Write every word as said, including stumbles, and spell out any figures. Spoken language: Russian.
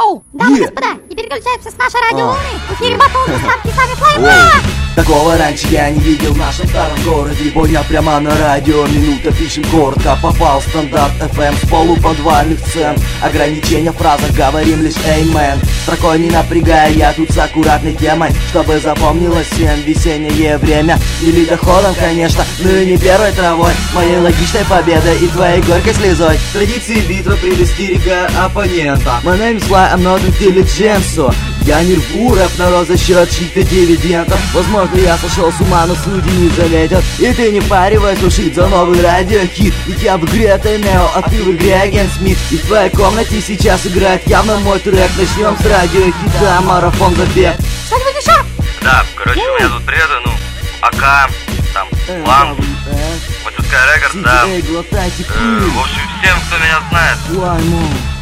Оу, дамы и Е. господа, не переключаемся с нашей радиоволны. В эфире батл доставки с вами Флайма. Такого раньше я не видел в нашем старом городе. Боня прямо на радио, минута пишем коротко. Попал в стандарт эф эм с полуподвальных сцен. Ограничения в фразах, говорим лишь эймен. Строкой не напрягая, я тут с аккуратной темой, чтобы запомнилось всем весеннее время. Или доходом, конечно, ну и не первой травой, моей логичной победой и твоей горькой слезой. Традиции битвы предостерегая оппонента. My name is Fly, I'm not intelligent, so я не рву рэп народ за счет чьих-то дивидендов. Возможно, я сошел с ума, но судьи не заметят. И ты не паривай слушать за новый радиохит. Ведь я в игре это Нео, а ты в игре Агент Смит. И в твоей комнате сейчас играет явно мой трек. Начнем с радиохита, марафон забег. Что-нибудь еще? Да, короче, у меня тут приеду, ну, АК, там, План, Матюская Рекорд, да. Эй, глотайте Э, пыль. В общем, всем, кто меня знает, One more.